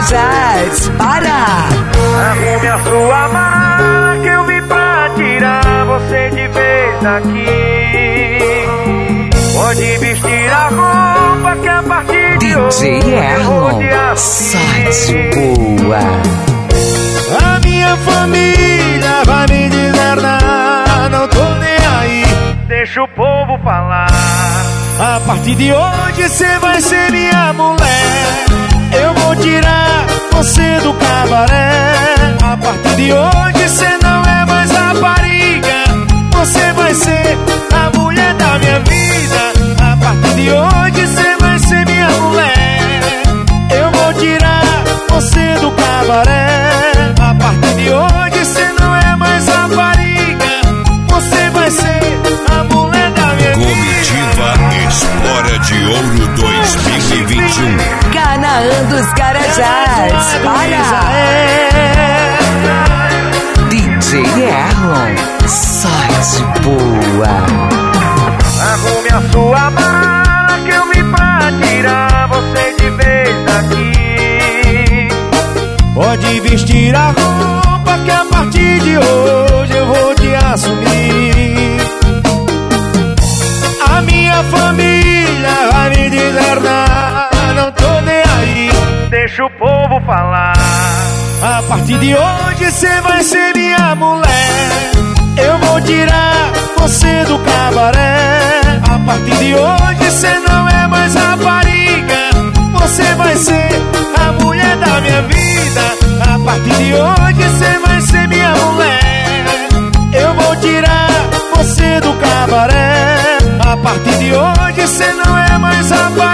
Carajás, Pará. Arrume a sua mala que eu vim pra tirar você de vez daqui. Pode vestir a roupa que a partir de hoje DJ Erlon, sai de boa. A minha família vai me deserdar, não tô nem aí. Deixa o povo falar. A partir de hoje cê vai ser minha mulher. Eu vou tirar você do cabaré. A partir de hoje cê não é mais rapariga. Você vai ser a mulher da minha vida. A partir de hoje cê vai ser minha mulher. Eu vou tirar você do cabaré. A partir de hoje cê não é mais rapariga. Você vai ser a mulher da minha vida. Comitiva Espora de Ouro 2021. Canaã dos Carajás, Pará. DJ Erlon, sai de boa. Arrume a sua mala que eu vim pra tirar você de vez daqui. Pode vestir a roupa que a partir de hoje eu vou te assumir. A minha família vai me deserdar, não tô nem aí. Deixa o povo falar. A partir de hoje cê vai ser minha mulher. Eu vou tirar você do cabaré. A partir de hoje cê não é mais rapariga. Você vai ser a mulher da minha vida. A partir de hoje cê vai ser minha mulher. Eu vou tirar você do cabaré. A partir de hoje cê não é mais rapariga.